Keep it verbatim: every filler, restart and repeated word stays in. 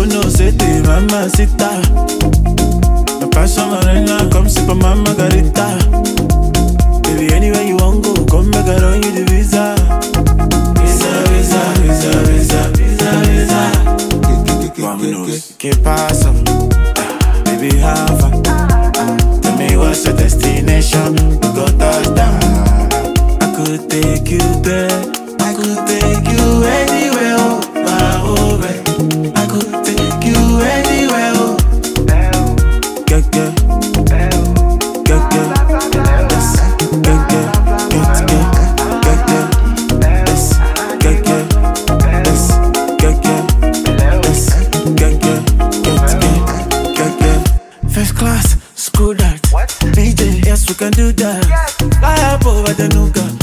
know, say the mama sita. My passion, my come sip on my margarita. Baby, anywhere you want go, come back, I run you the visa. Visa, visa, visa, visa, visa, visa. Vámonos, ¿qué pasa? Baby, have fun. Tell me what's your destination. We go touchdown. I could take you there. I could take you anywhere, oh, my oh, babe. I could take you anywhere, oh. Get, get, get, get, yes, get, get, get, get, get, get, yes, get, get, yes, get, get, yes, get, get, get, get, get, get. First class, screw that. B J, yes, we can do that. Fly up over the nougat.